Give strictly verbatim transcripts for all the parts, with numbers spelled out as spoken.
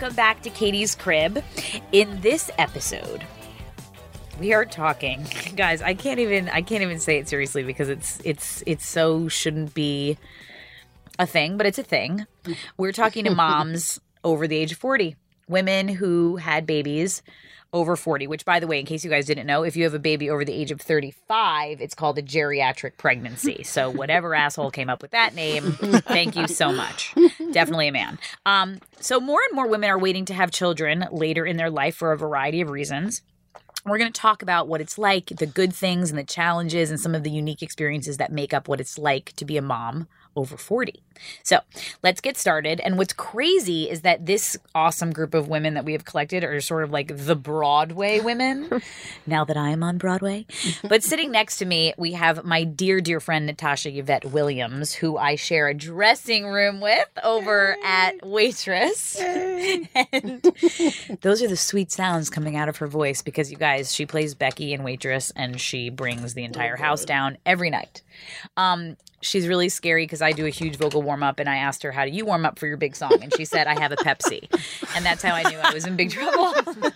welcome back to Katie's Crib. In this episode, we are talking, guys. I can't even. I can't even say it seriously because it's it's it's so shouldn't be a thing, but it's a thing. We're talking to moms over the age of forty, women who had babies over forty. Which, by the way, in case you guys didn't know, if you have a baby over the age of thirty-five, it's called a geriatric pregnancy. So whatever asshole came up with that name, thank you so much. Definitely a man. Um, so more and more women are waiting to have children later in their life for a variety of reasons. We're going to talk about what it's like, the good things and the challenges and some of the unique experiences that make up what it's like to be a mom over forty. So let's get started. And what's crazy is that this awesome group of women that we have collected are sort of like the Broadway women, now that I am on Broadway. But sitting next to me, we have my dear, dear friend, Natasha Yvette Williams, who I share a dressing room with over at Waitress. And those are the sweet sounds coming out of her voice because, you guys, she plays Becky in Waitress and she brings the entire house down every night. Um, she's really scary because I do a huge vocal warm up and I asked her, how do you warm up for your big song? And she said, I have a Pepsi. And that's how I knew I was in big trouble.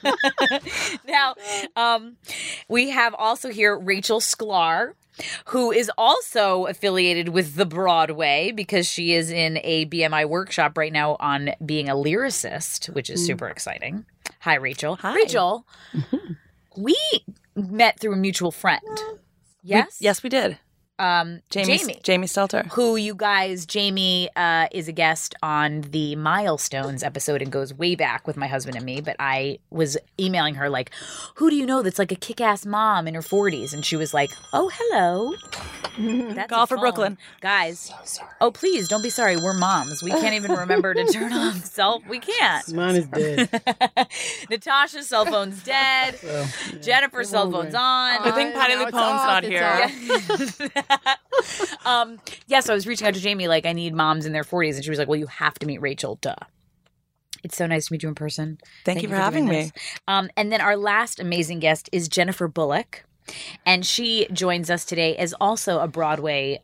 Now, um, we have also here Rachel Sklar, who is also affiliated with the Broadway because she is in a B M I workshop right now on being a lyricist, which is super exciting. Hi, Rachel. Hi. Rachel, we met through a mutual friend. Yes? We, yes, we did. Um, Jamie, Jamie. Jamie Stelter. Who you guys, Jamie uh, is a guest on the Milestones episode and goes way back with my husband and me. But I was emailing her like, who do you know that's like a kick-ass mom in her forties? And she was like, oh, hello. That's Call a for phone. Brooklyn. Guys, oh, please, don't be sorry. We're moms. We can't even remember to turn off cell. We can't. Mine is dead. Natasha's cell phone's dead. So, yeah. Jennifer's cell phone's on. I think Patty now LuPone's it's off, not it's here. off. um, yeah, so I was reaching out to Jamie, like, I need moms in their forties. And she was like, well, you have to meet Rachel, duh. It's so nice to meet you in person. Thank, you for having doing me. this. Um, and then our last amazing guest is Jennifer Bullock. And she joins us today as also a Broadway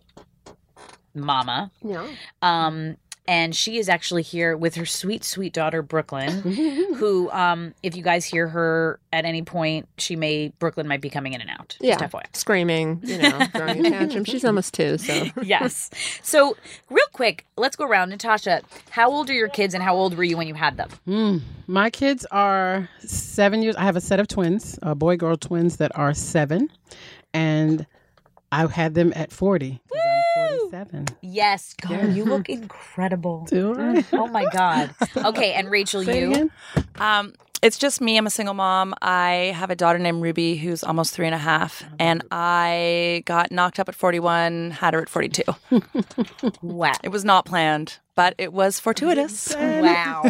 mama. Yeah. Um, and she is actually here with her sweet, sweet daughter, Brooklyn, who, um, if you guys hear her at any point, she may, Brooklyn might be coming in and out. Yeah. Just F Y I. Screaming, you know, throwing a tantrum. She's almost two, so. Yes. So real quick, let's go around. Natasha, how old are your kids and how old were you when you had them? Mm, my kids are seven years. I have a set of twins, uh, boy girl twins that are seven. And I had them at forty. 'Cause I'm forty-seven. Yes. God, Yeah. you look incredible. Do I? Oh my God. Okay. And Rachel, Say it you? again? Um, it's just me. I'm a single mom. I have a daughter named Ruby who's almost three and a half. And I got knocked up at forty-one, had her at forty-two. Wow. It was not planned, but it was fortuitous. Wow.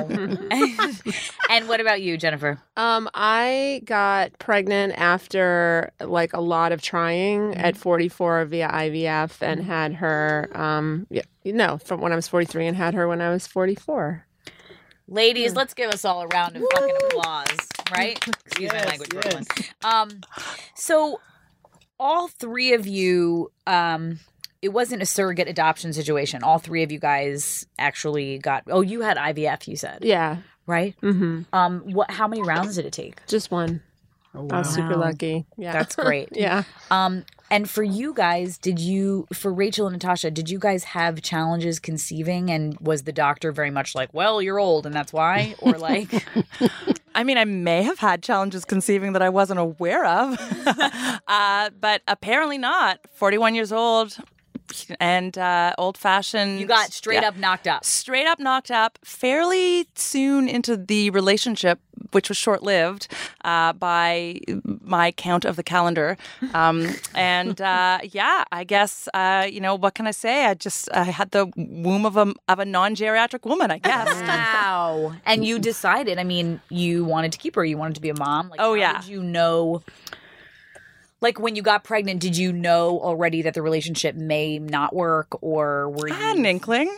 And what about you, Jennifer? Um, I got pregnant after like a lot of trying at forty-four via I V F and had her, um, yeah, no, from when I was forty-three and had her when I was forty-four. Ladies, let's give us all a round of fucking applause, right? Excuse my Yes, language, yes. Brooklyn. Um, so all three of you, um, it wasn't a surrogate adoption situation. All three of you guys actually got, oh, you had I V F, you said, Yeah. right? Mm-hmm. Um, what? How many rounds did it take? Just one. Oh, I wow. was super Wow. lucky. Yeah. That's great. Yeah. Um, and for you guys, did you, for Rachel and Natasha, did you guys have challenges conceiving? And was the doctor very much like, well, you're old and that's why? Or like, I mean, I may have had challenges conceiving that I wasn't aware of, uh, but apparently not. forty-one years old and uh, old-fashioned. you got straight Yeah. up knocked up. Straight up knocked up fairly soon into the relationship, which was short-lived uh, by my count of the calendar. Um, and uh, yeah, I guess, uh, you know, what can I say? I just I had the womb of a, of a non-geriatric woman, I guess. Wow. And you decided, I mean, you wanted to keep her. You wanted to be a mom. Like, Oh, how yeah. Did you know, like when you got pregnant, did you know already that the relationship may not work, or were you? I had an inkling.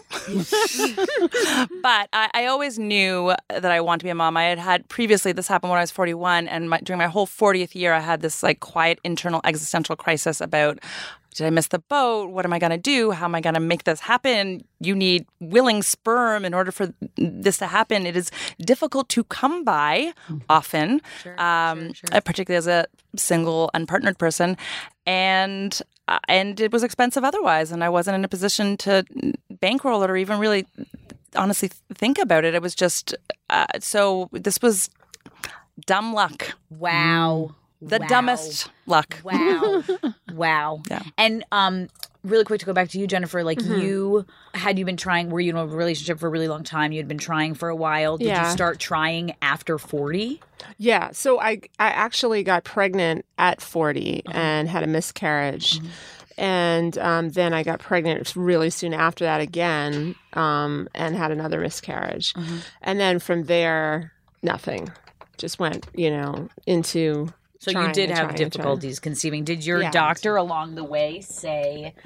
But I, I always knew that I wanted to be a mom. I had had previously, this happened when I was forty-one, and my, during my whole fortieth year, I had this like quiet internal existential crisis about, did I miss the boat? What am I going to do? How am I going to make this happen? You need willing sperm in order for this to happen. It is difficult to come by often, Sure, um, sure, sure. particularly as a single, unpartnered person. And uh, and it was expensive otherwise. And I wasn't in a position to bankroll it or even really honestly think about it. It was just, uh, so this was dumb luck. Wow. The Wow. dumbest luck. Wow. Wow. Yeah. And um really quick to go back to you, Jennifer, like you had you been trying, were you in a relationship for a really long time? You had been trying for a while. Did Yeah. you start trying after forty? Yeah. So I I actually got pregnant at forty and had a miscarriage. And um, then I got pregnant really soon after that again um, and had another miscarriage. And then from there, nothing. Just went, you know, into So trying you did and have trying and trying. difficulties conceiving. Did your Yeah. doctor along the way say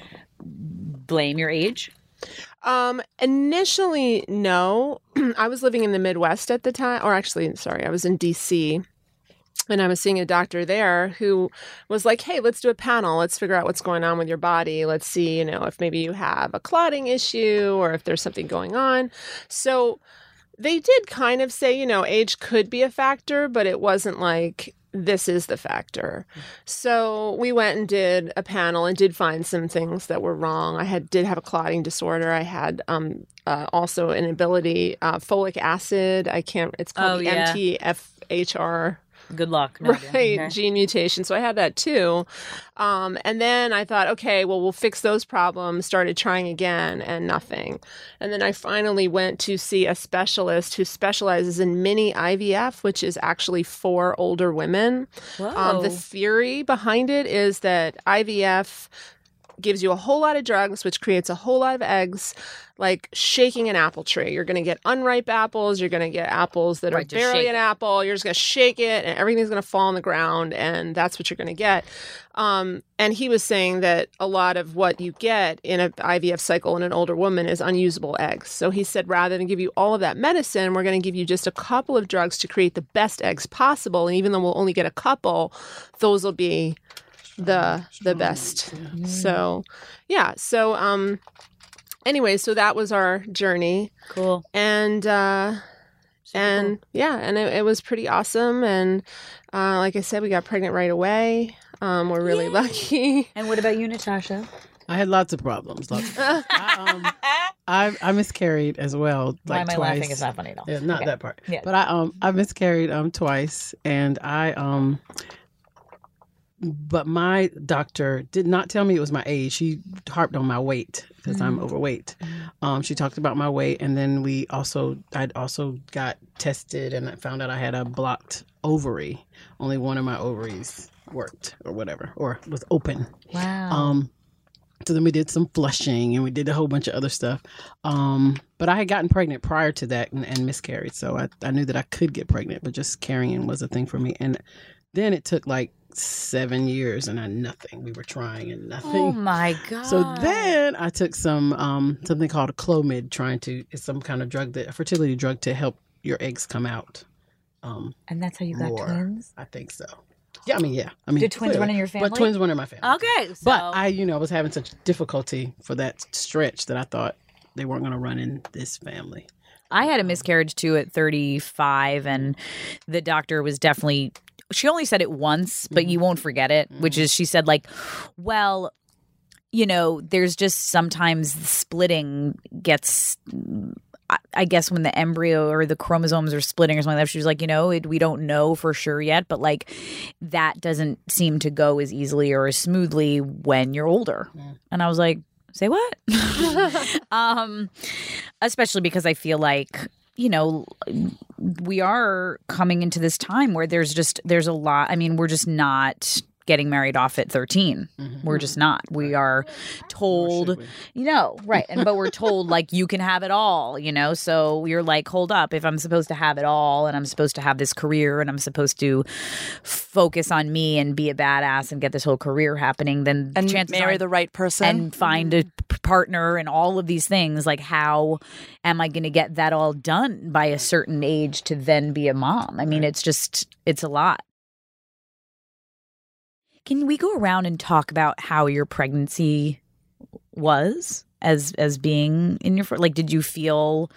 blame your age? Um, initially, no. I was living in the Midwest at the time, or actually, sorry, I was in D C. And I was seeing a doctor there who was like, hey, let's do a panel. Let's figure out what's going on with your body. Let's see, you know, if maybe you have a clotting issue or if there's something going on. So they did kind of say, you know, age could be a factor, but it wasn't like this is the factor. So we went and did a panel and did find some things that were wrong. I had did have a clotting disorder. I had um, uh, also an ability, uh, folic acid. I can't, it's called Oh, the yeah. M T F H R. Good luck. No idea. Right, Okay. gene mutation. So I had that too. Um, and then I thought, okay, well, we'll fix those problems, started trying again and nothing. And then I finally went to see a specialist who specializes in mini I V F, which is actually for older women. Um, the Whoa. theory behind it is that I V F gives you a whole lot of drugs, which creates a whole lot of eggs, like shaking an apple tree. You're going to get unripe apples. You're going to get apples that Right, are just barely shake an it. apple. You're just going to shake it and everything's going to fall on the ground. And that's what you're going to get. Um, and he was saying that a lot of what you get in an I V F cycle in an older woman is unusable eggs. So he said, rather than give you all of that medicine, we're going to give you just a couple of drugs to create the best eggs possible. And even though we'll only get a couple, those will be the the best. So yeah. So um anyway, so that was our journey. Cool. And uh and yeah, and it, it was pretty awesome. And uh like I said, we got pregnant right away. Um we're really lucky. And what about you, Natasha? I had lots of problems. Lots of problems. I, um, I, I miscarried as well. Why Like am I twice. laughing? It's not funny at all. Yeah, not Okay. that part. Yeah. But I um I miscarried um twice, and I um. But my doctor did not tell me it was my age. She harped on my weight because I'm overweight. Um, she talked about my weight, and then we also I'd also got tested, and I found out I had a blocked ovary. Only one of my ovaries worked, or whatever, or was open. Wow. Um, so then we did some flushing and we did a whole bunch of other stuff. Um, but I had gotten pregnant prior to that and, and miscarried. So I, I knew that I could get pregnant, but just carrying was a thing for me. And then it took like seven years and I nothing. We were trying and nothing. oh my god. So then I took some um, something called a Clomid, trying to, it's some kind of drug, that a fertility drug to help your eggs come out. Um, and that's how you got more. twins? I think so. Yeah, I mean, yeah. I mean, Did twins clearly. run in your family? But twins run in my family. Okay. So But I, you know, was having such difficulty for that stretch that I thought they weren't going to run in this family. I had a miscarriage too at thirty-five, and the doctor was definitely, she only said it once, but you won't forget it, which is she said, like, well, you know, there's just sometimes the splitting gets, I- I guess when the embryo or the chromosomes are splitting or something like that, she was like, you know, it, we don't know for sure yet, but like that doesn't seem to go as easily or as smoothly when you're older. And I was like, say what? um, especially because I feel like, you know, we are coming into this time where there's just, there's a lot. I mean, we're just not getting married off at thirteen. Mm-hmm. We're just not. We are told, we? you know, right. And, but we're told like, you can have it all, you know? So you're like, hold up, if I'm supposed to have it all and I'm supposed to have this career and I'm supposed to focus on me and be a badass and get this whole career happening, then And chances marry are- the right person. and find a p- partner and all of these things, like how am I going to get that all done by a certain age to then be a mom? I mean, it's just, it's a lot. Can we go around and talk about how your pregnancy was as as being in your like? Did you feel?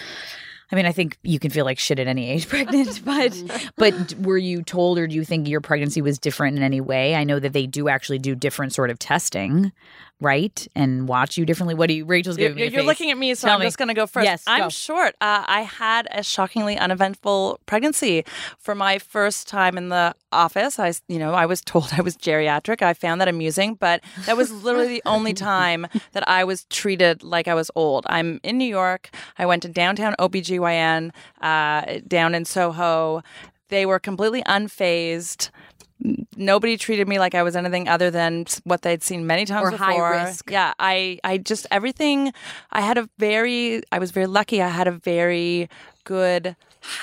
I mean, I think you can feel like shit at any age pregnant, but but were you told, or do you think your pregnancy was different in any way? I know that they do actually do different sort of testing, right, and watch you differently. What do you? Rachel's giving You're, me a you're face. looking at me, so Tell I'm me. just going to go first. Yes, I'm go. short. Uh, I had a shockingly uneventful pregnancy. For my first time in the office, I, you know, I was told I was geriatric. I found that amusing, but that was literally the only time that I was treated like I was old. I'm in New York. I went to downtown O B G Y N uh, down in Soho. They were completely unfazed. Nobody treated me like I was anything other than what they'd seen many times Or high before. risk. Yeah, I, I just everything. I had a very, I was very lucky. I had a very good,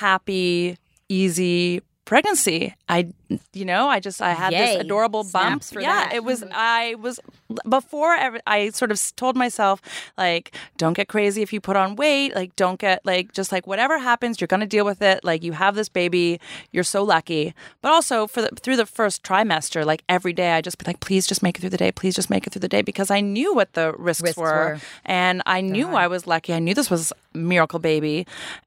happy, easy pregnancy. I, you know, I just I had Yay. this adorable bump. Snaps for yeah, that. it was. I was before. Every, I sort of told myself like, don't get crazy if you put on weight. Like, don't get like just like whatever happens, you're gonna deal with it. Like, you have this baby, you're so lucky. But also for the, through the first trimester, like every day, I just be like, please just make it through the day. Please just make it through the day, because I knew what the risks, Risks were, were. and I knew I was lucky. I knew this was a miracle baby,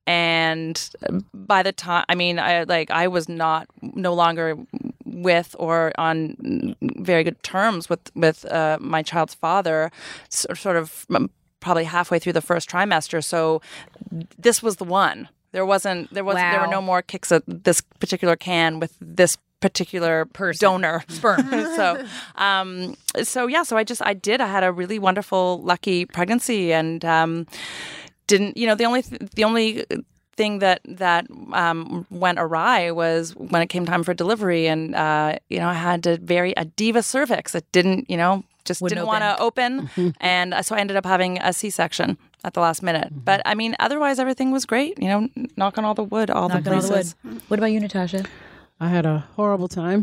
and by the time, I mean, I like I was not no longer with or on very good terms with with uh, my child's father, so, sort of um, probably halfway through the first trimester. So this was the one. There wasn't there was Wow. there were no more kicks at this particular can with this particular Person. donor Sperm. so um so yeah so I just I did I had a really wonderful lucky pregnancy, and um didn't you know the only th- the only thing that that um, went awry was when it came time for delivery, and uh, you know I had to vary a diva cervix. It didn't, you know, just Wouldn't didn't want to open, and so I ended up having a C-section at the last minute. But I mean, otherwise everything was great. You know, knock on all the wood, all Knock the on all the places. wood. What about you, Natasha? I had a horrible time.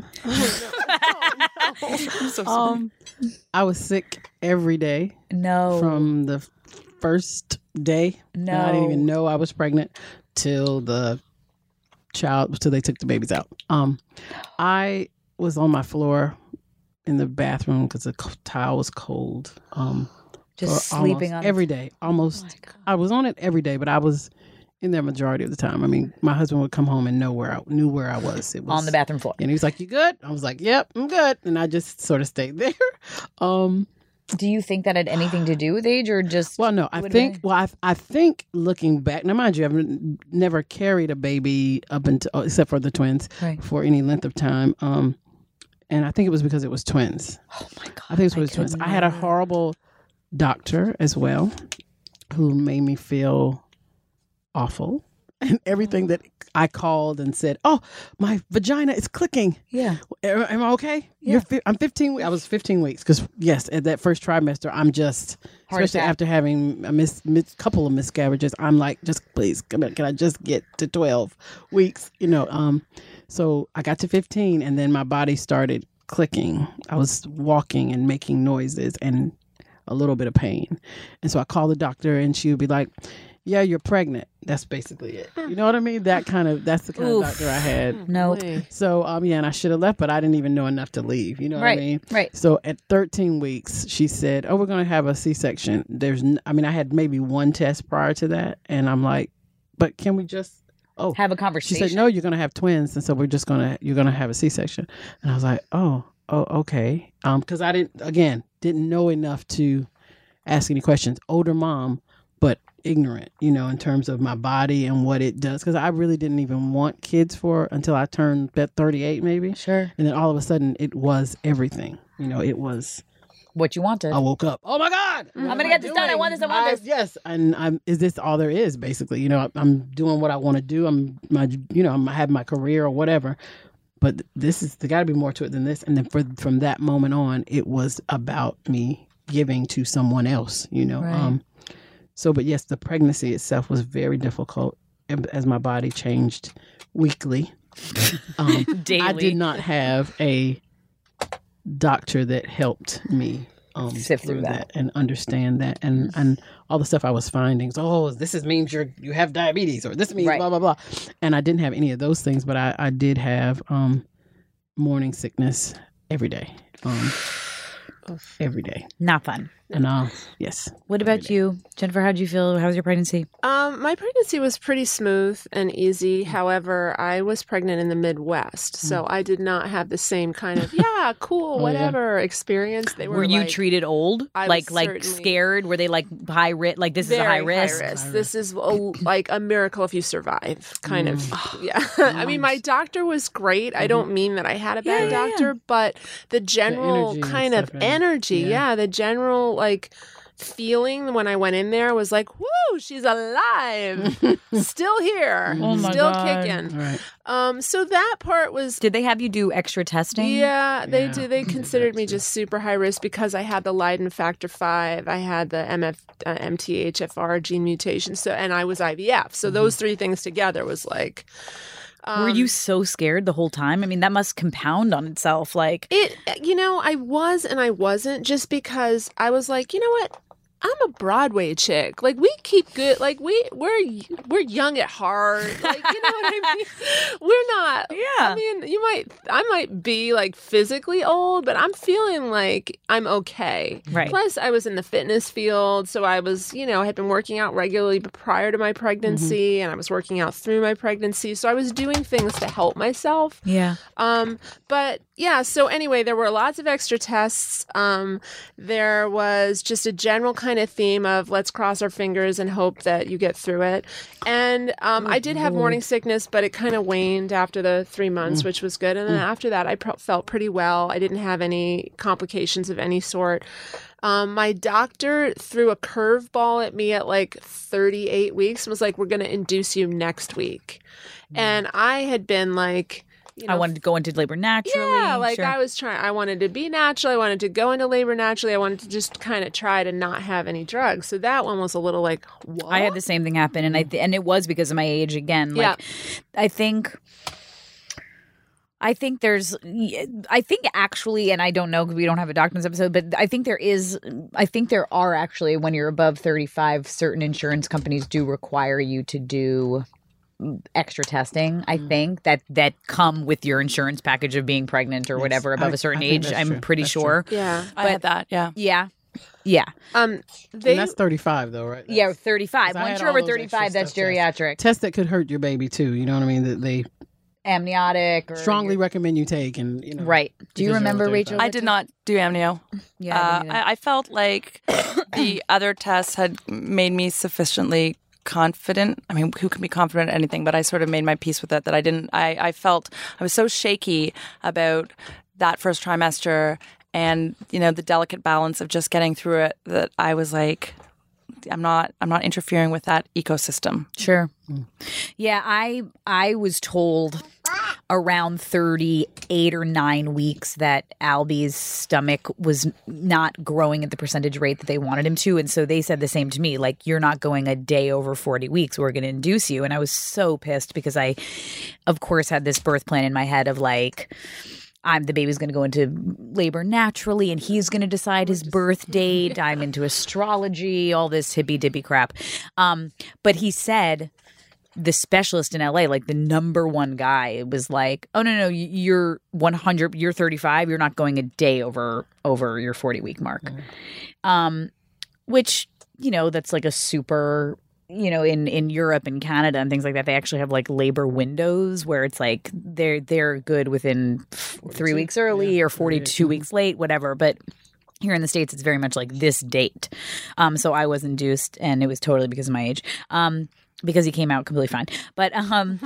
I'm so sorry. Um, I was sick every day No. from the first day. And I didn't No. even know I was pregnant till the child, till they took the babies out. Um, I was on my floor in the bathroom because the co- towel was cold. Um, Just for sleeping almost on every day. Almost, Oh my God. I was on it every day, but I was in there majority of the time. I mean, my husband would come home and know where I knew where I was. It was on the bathroom floor. and he was like, "You good?" I was like, "Yep, I'm good," and I just sort of stayed there. Um, Do you think that had anything to do with age, or just well, no, I would've think. been- Well, I, I think looking back, now mind you, I've n- never carried a baby up until oh, except for the twins Right. for any length of time. Um, and I think it was because it was twins. Oh my God. I think it was twins. I had a horrible doctor as well, who made me feel awful. And everything that I called and said, "Oh, my vagina is clicking. Yeah. Am, am I okay? You're fi- I'm fifteen. we- I was fifteen weeks because yes, at that first trimester, I'm just Heart especially attack. after having a mis, mis, couple of miscarriages. I'm like, just please, can I, can I just get to twelve weeks? You know. Um, so I got to fifteen, and then my body started clicking. I was walking and making noises and a little bit of pain, and so I called the doctor, and she would be like, "Yeah, you're pregnant." That's basically it. You know what I mean? That kind of that's the kind Oof. of doctor I had. No. So um yeah, and I should have left, but I didn't even know enough to leave. You know Right. what I mean? Right. So at thirteen weeks, she said, "Oh, we're going to have a C-section." There's, n- I mean, I had maybe one test prior to that, and I'm like, "But can we just?" Oh, Have a she conversation. said, "No, you're going to have twins, and so we're just going to you're going to have a C-section." And I was like, "Oh, oh, okay," um, because I didn't again didn't know enough to ask any questions. Older mom, but ignorant, you know, in terms of my body and what it does. Because I really didn't even want kids for until I turned about thirty-eight, maybe. Sure. And then all of a sudden, it was everything. You know, it was. What you wanted. I woke up. Oh my God! What I'm am gonna I get this done. I doing? want this. I want this. Yes, and I'm. Is this all there is? Basically, you know, I- I'm doing what I want to do. I'm my, you know, I'm, I have my career or whatever. But this is there got to be more to it than this. And then for, from that moment on, it was about me giving to someone else. You know. Right. Um. So, but yes, the pregnancy itself was very difficult and as my body changed weekly. Um, Daily. I did not have a doctor that helped me um, Sift through that. and understand that, and and all the stuff I was finding. So, oh, this is means you're you have diabetes, or this means Right. blah blah blah. And I didn't have any of those things, but I I did have um, morning sickness every day. Um, every day. Not fun. And uh, yes. What about you, Jennifer? How did you feel? How was your pregnancy? Um, my pregnancy was pretty smooth and easy. However, I was pregnant in the Midwest, so I did not have the same kind of yeah, cool, whatever experience. They were. Were you like, treated old? I like was like certainly- scared? Were they like high risk? Like this is a very high risk. High risk. This is a, like a miracle if you survive, kind of. Yeah. I mean, my doctor was great. I don't mean that I had a bad Yeah, yeah, doctor, but the general energy and kind of stuff, and- energy, yeah. yeah, the general like feeling when I went in there was like, woo, she's alive, still here, Oh my still God. kicking. All right. Um, so that part was. Did they have you do extra testing? Yeah, they Yeah. do. They considered me That's it. just super high risk because I had the Leiden factor five, I had the M F, uh, M T H F R gene mutation, so and I was I V F. So those three things together was like. Um, Were you so scared the whole time? I mean, that must compound on itself. Like, It, you know, I was and I wasn't just because I was like, you know what? I'm a Broadway chick. Like we keep good. Like we we're we're young at heart. Like you know what I mean. We're not. Yeah. I mean, you might. I might be like physically old, but I'm feeling like I'm okay. Right. Plus, I was in the fitness field, so I was, you know, I had been working out regularly prior to my pregnancy, and I was working out through my pregnancy. So I was doing things to help myself. yeah. Um, but yeah, so anyway, there were lots of extra tests. Um, there was just a general kind of theme of let's cross our fingers and hope that you get through it. And um, I did have morning sickness, but it kind of waned after the three months, which was good. And then after that, I pro- felt pretty well. I didn't have any complications of any sort. Um, my doctor threw a curveball at me at like thirty-eight weeks and was like, we're going to induce you next week. And I had been like, you know, I wanted to go into labor naturally. yeah, like Sure. I was trying. I wanted to be natural. I wanted to go into labor naturally. I wanted to just kind of try to not have any drugs. So that one was a little like, what? I had the same thing happen, and I th- and it was because of my age again. Like, Yeah. I think. I think there's, I think actually, and I don't know because we don't have a doctor in this episode, but I think there is, I think there are actually, when you're above thirty-five, certain insurance companies do require you to do extra testing, I think, that that come with your insurance package of being pregnant or whatever above I- a certain I think age. that's I'm true. pretty That's sure. Yeah. I had that. Yeah. Yeah. Yeah. Um. They. And that's thirty-five though, right? Yeah. That's thirty-five. 'cause I Once had you're all over those extra thirty-five, that's stuff tests. geriatric. tests that could hurt your baby too. You know what I mean? That they Amniotic. Or strongly recommend you take, and you know. Right. Do you because you're remember, over Rachel? thirty-five. I did not do amnio. Yeah. I Uh, didn't either. I, I felt like the other tests had made me sufficiently confident. I mean, who can be confident at anything? But I sort of made my peace with it that I didn't, I, I felt I was so shaky about that first trimester and, you know, the delicate balance of just getting through it that I was like, I'm not, I'm not interfering with that ecosystem. Sure. Yeah, I I was told around thirty-eight or nine weeks that Albie's stomach was not growing at the percentage rate that they wanted him to. And so they said the same to me, like, you're not going a day over forty weeks. We're going to induce you. And I was so pissed because I, of course, had this birth plan in my head of like, I'm the baby's going to go into labor naturally and he's going to decide his birth date. I'm into astrology, all this hippy dippy crap. Um, but he said, the specialist in L A, like the number one guy, was like, oh, no, no, you're one hundred, you're thirty-five. You're not going a day over over your forty week mark. Mm-hmm. Um, which, you know, that's like a super, you know, in, in Europe and Canada and things like that, they actually have like labor windows where it's like they're they're good within three weeks early yeah, or forty-two right. weeks late, whatever. But here in the States, it's very much like this date. Um, so I was induced, and it was totally because of my age, um, because he came out completely fine. But um,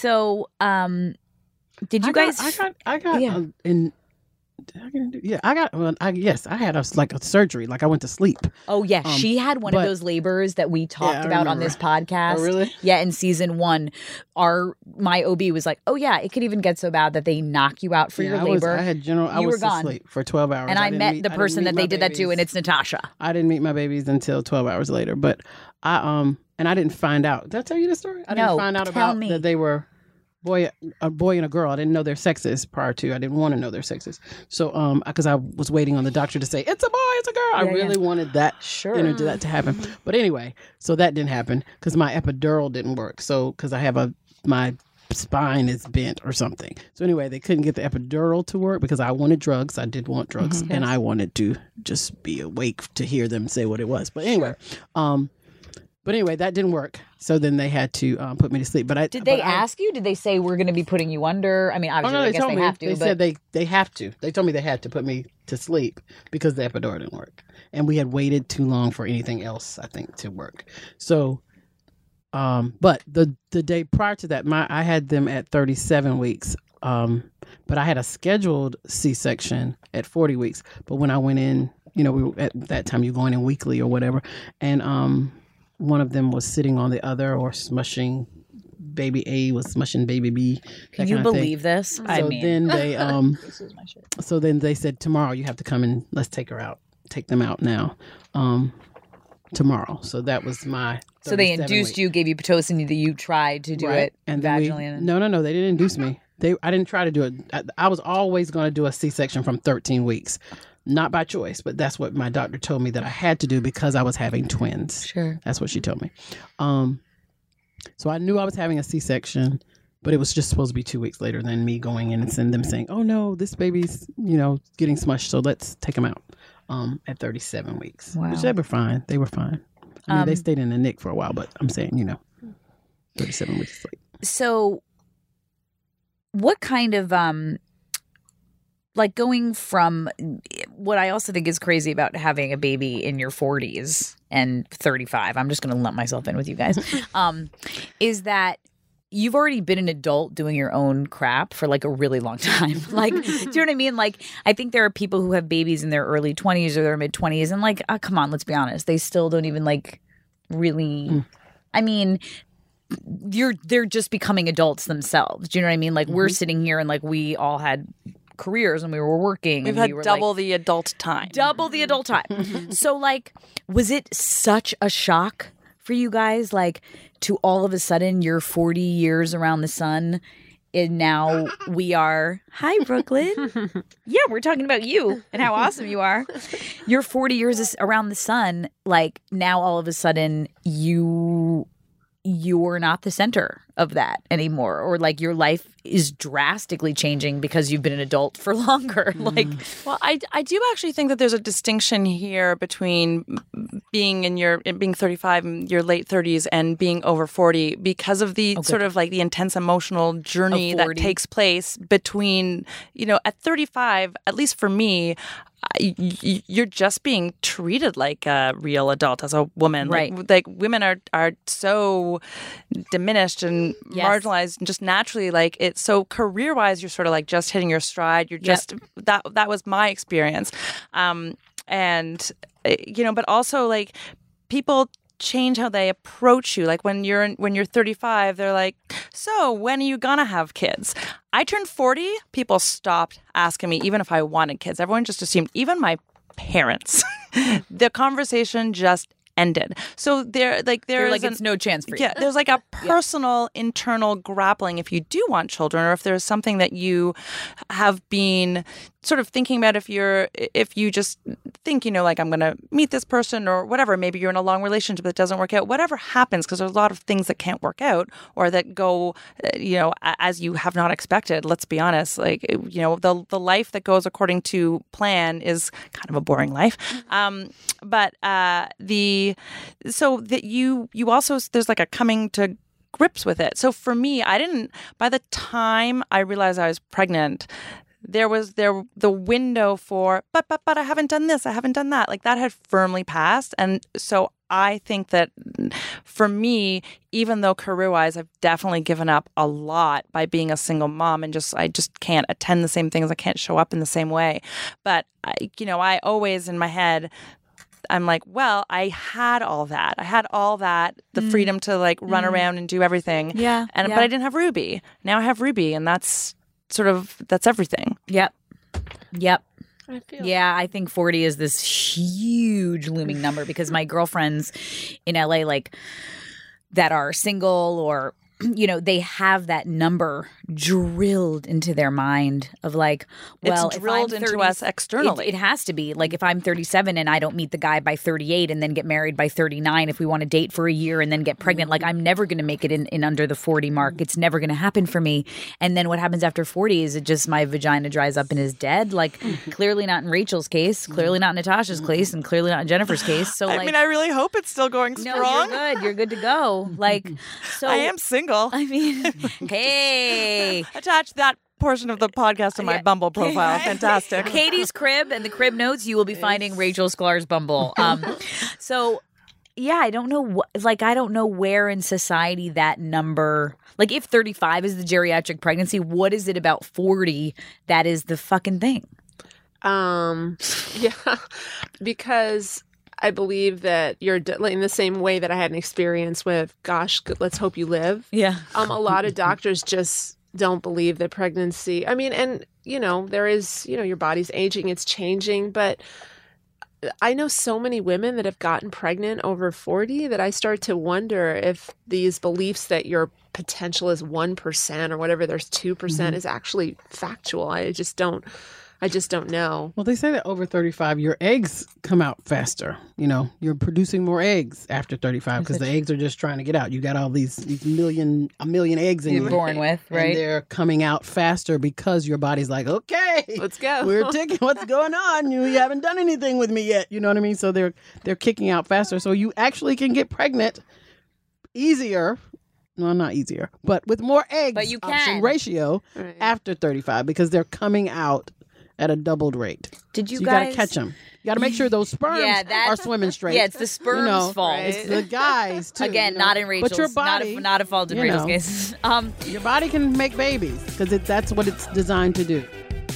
so um, did you I got- guys? I got. I got. Yeah. um, in. Did I get into, yeah, I got. Well, I, yes, I had a like a surgery. Like I went to sleep. Oh yeah, Um, she had one of but- those labors that we talked I about on remember. this podcast. Oh, really? Yeah, in season one, our my O B was like, "Oh yeah, it could even get so bad that they knock you out for Yeah, your I was- labor." I had general. I You was were gone. asleep for twelve hours. and I, didn't met meet- the I didn't person meet that my they did that to, and babies. it's Natasha. I didn't meet my babies until twelve hours later. But I um and I didn't find out. Did I tell you the story? I No, didn't find out tell about me. that they were boy a boy and a girl. I didn't know their sexes prior to. I didn't want to know their sexes. So um because I was waiting on the doctor to say it's a boy, it's a girl. I Yeah, really yeah. wanted that Sure. you know to that to happen. But anyway, so that didn't happen because my epidural didn't work. So because I have a my spine is bent or something. So anyway, they couldn't get the epidural to work because I wanted drugs. I did want drugs, mm-hmm. and I wanted to just be awake to hear them say what it was. But anyway, sure. um, but anyway, that didn't work. So then they had to um, put me to sleep. But I did they but ask I, you? Did they say we're going to be putting you under? I mean, obviously, oh, no, I they guess told they me, have to. They but... said they they have to. They told me they had to put me to sleep because the epidural didn't work, and we had waited too long for anything else, I think, to work. So. Um, but the the day prior to that, my I had them at thirty-seven weeks. Um, but I had a scheduled C-section at forty weeks. But when I went in, you know, we were, at that time you going in weekly or whatever, and um, one of them was sitting on the other or smushing. Baby A was smushing baby B. Can you believe this? So I mean, then they um, this is my shit. So then they said tomorrow you have to come and let's take her out, take them out now. Um. Tomorrow. So that was my So they induced week. you, gave you Pitocin, that you tried to do right. it and vaginally. We, and... No, no, no. They didn't induce me. They I didn't try to do it. I, I was always going to do a C-section from thirteen weeks. Not by choice, but that's what my doctor told me that I had to do because I was having twins. Sure. That's what she told me. Um, so I knew I was having a C-section, but it was just supposed to be two weeks later than me going in and send them saying, oh no, this baby's, you know, getting smushed. So let's take him out um, at thirty-seven weeks. Wow. Which they were fine. They were fine. I mean, Um, they stayed in the N I C U for a while, but I'm saying, you know, thirty-seven weeks late. So what kind of, um, like going from what I also think is crazy about having a baby in your forties and thirty-five, I'm just going to lump myself in with you guys, um, is that you've already been an adult doing your own crap for like a really long time. Like, do you know what I mean? Like, I think there are people who have babies in their early twenties or their mid twenties and like, oh, come on, let's be honest. They still don't even like really, mm. I mean, you're, they're just becoming adults themselves. Do you know what I mean? Like mm-hmm. we're sitting here and like we all had careers and we were working. We've and had we were double like, the adult time. Double the adult time. So like, was it such a shock for you guys? Like, to all of a sudden you're forty years around the sun and now we are, hi Brooklyn. Yeah, we're talking about you and how awesome you are. You're forty years around the sun. Like now all of a sudden you, you're not the center of that anymore. Or like your life is drastically changing because you've been an adult for longer. Mm. Like, well, I, I do actually think that there's a distinction here between being in your being thirty-five in your late thirties and being over forty because of the okay. sort of like the intense emotional journey that takes place between, you know, at thirty-five, at least for me, you're just being treated like a real adult as a woman. Right. Like, like women are, are so diminished and yes. marginalized and just naturally like it. So career wise, you're sort of like just hitting your stride. You're just, yep. that, that was my experience. Um, and, you know, but also like people change how they approach you. Like when you're when you're thirty-five, they're like, so when are you gonna have kids? I turned forty, people stopped asking me even if I wanted kids. Everyone just assumed, even my parents, the conversation just ended. So there, like there's like an, it's no chance for you. Yeah, there's like a personal yeah. internal grappling if you do want children, or if there's something that you have been sort of thinking about. If you're, if you just think, you know, like I'm going to meet this person or whatever. Maybe you're in a long relationship that doesn't work out. Whatever happens, because there's a lot of things that can't work out or that go, you know, as you have not expected. Let's be honest. Like, you know, the the life that goes according to plan is kind of a boring life. Um, but uh, the So that you you also there's like a coming to grips with it. So for me, I didn't. By the time I realized I was pregnant, there was there the window for but but but I haven't done this, I haven't done that. Like that had firmly passed, and so I think that for me, even though career-wise, I've definitely given up a lot by being a single mom and just I just can't attend the same things. I can't show up in the same way. But I, you know, I always in my head. I'm like, well, I had all that. I had all that, the mm. freedom to like run mm. around and do everything. Yeah, and yeah. But I didn't have Ruby. Now I have Ruby, and that's sort of, that's everything. Yep. Yep. I feel yeah, I think forty is this huge looming number because my girlfriends in L A, like, that are single or you know, they have that number drilled into their mind of like, well, it's if drilled I'm into thirty us externally. It, it has to be. Like if I'm thirty-seven and I don't meet the guy by thirty-eight and then get married by thirty-nine, if we want to date for a year and then get pregnant, like I'm never going to make it in, in under the forty mark. It's never going to happen for me. And then what happens after forty is it just my vagina dries up and is dead? Like clearly not in Rachel's case, clearly not in Natasha's case, and clearly not in Jennifer's case. So I like, mean, I really hope it's still going no, strong. you're good. You're good to go. Like, so I am single. I mean, hey, Attach that portion of the podcast to my Yeah. Bumble profile. Fantastic. Katie's crib and the crib notes. You will be finding Rachel Sklar's Bumble. Um, so yeah, I don't know. Wh- like, I don't know where in society that number. Like, if thirty-five is the geriatric pregnancy, what is it about forty that is the fucking thing? Um, yeah, because I believe that you're d- in the same way that I had an experience with, gosh, good, let's hope you live. Yeah. Um, a lot of doctors just don't believe that pregnancy, I mean, and, you know, there is, you know, your body's aging, it's changing, but I know so many women that have gotten pregnant over forty that I start to wonder if these beliefs that your potential is one percent or whatever, there's two percent is actually factual. I just don't, I just don't know. Well, they say that over thirty-five, your eggs come out faster. You know, you're producing more eggs after thirty-five because the eggs are just trying to get out. You got all these, these million, a million eggs in You're you. born with, right? And they're coming out faster because your body's like, okay, Let's go. we're ticking. What's going on? You, you haven't done anything with me yet. You know what I mean? So they're they're kicking out faster. So you actually can get pregnant easier. No, not easier, but with more eggs. But you option can. ratio Right. after thirty-five because they're coming out at a doubled rate. Did you So you guys gotta catch them. You gotta make sure those sperms Yeah, that- are swimming straight. Yeah, it's the sperm's You know, fault. right? It's the guys too. Again, you know. not in Rachel's. But your body, not, a, not a fault in you Rachel's know, case. Um, your body can make babies because it, that's what it's designed to do.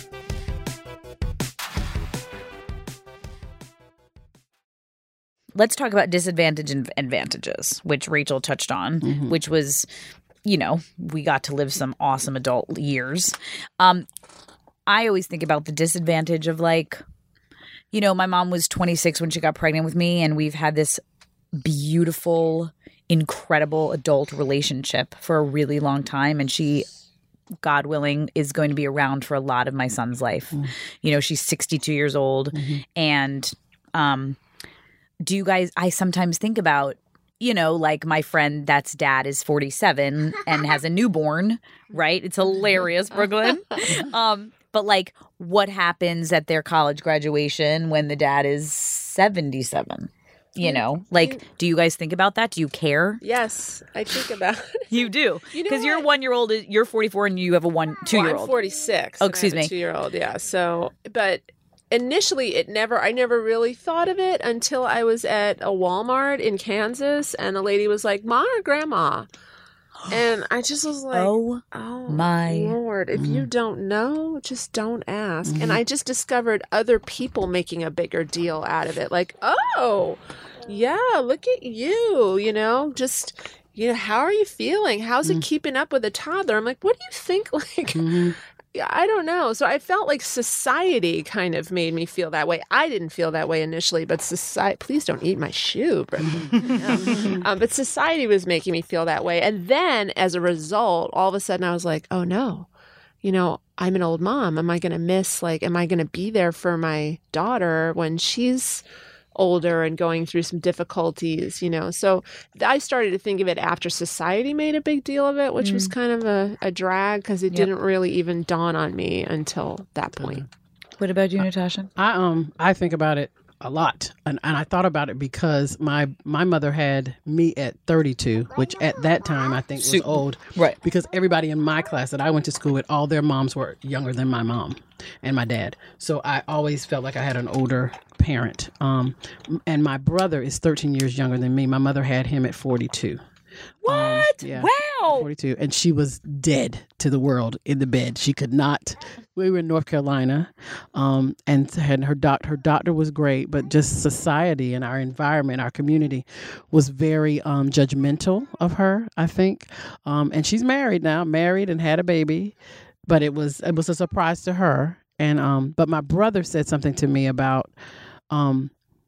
let's talk about disadvantage and advantages, which Rachel touched on, Mm-hmm. which was, you know, we got to live some awesome adult years. Um, I always think about the disadvantage of like, you know, my mom was twenty-six when she got pregnant with me, and we've had this beautiful, incredible adult relationship for a really long time. And she, God willing, is going to be around for a lot of my son's life. Mm. You know, she's sixty-two years old. Mm-hmm. And um, do you guys, I sometimes think about, you know, like my friend that's dad is forty-seven and has a newborn, right? It's hilarious, Brooklyn. Um, but like what happens at their college graduation when the dad is seventy-seven? You know, like, do you guys think about that? Do you care? Yes, I think about it. You do. You know Because your what? one year old, is you're forty-four and you have a one, two year Well, I'm old. forty-six. Oh, and I excuse have a me. two-year-old, yeah. So, but initially, it never. I never really thought of it until I was at a Walmart in Kansas, and a lady was like, "Ma or Grandma?" And I just was like, Oh, "Oh my Lord! If you don't know, just don't ask." And I just discovered other people making a bigger deal out of it. Like, "Oh, yeah, look at you!" You know, just. You know, how are you feeling? How's it keeping up with a toddler? I'm like, what do you think? Like, Mm-hmm. yeah, I don't know. So I felt like society kind of made me feel that way. I didn't feel that way initially, but society, please don't eat my shoe. But, um, but society was making me feel that way. And then as a result, all of a sudden I was like, oh no, you know, I'm an old mom. Am I going to miss, like, am I going to be there for my daughter when she's older and going through some difficulties, you know? So I started to think of it after society made a big deal of it, which was kind of a, a drag because it Yep. didn't really even dawn on me until that point. What about you, Natasha? I um I think about it a lot, and, and I thought about it because my my mother had me at thirty-two, which at that time I think was Super. old, Right. Because everybody in my class that I went to school with, all their moms were younger than my mom and my dad, so I always felt like I had an older parent. Um, and my brother is thirteen years younger than me. My mother had him at forty-two. What? yeah. Wow. forty-two, and she was dead to the world in the bed. She could not. We were in North Carolina, um, and had her doc. Her doctor was great, but just society and our environment, our community, was very um, judgmental of her. I think, um, and she's married now, married and had a baby, but it was it was a surprise to her. And um, but my brother said something to me about. Um,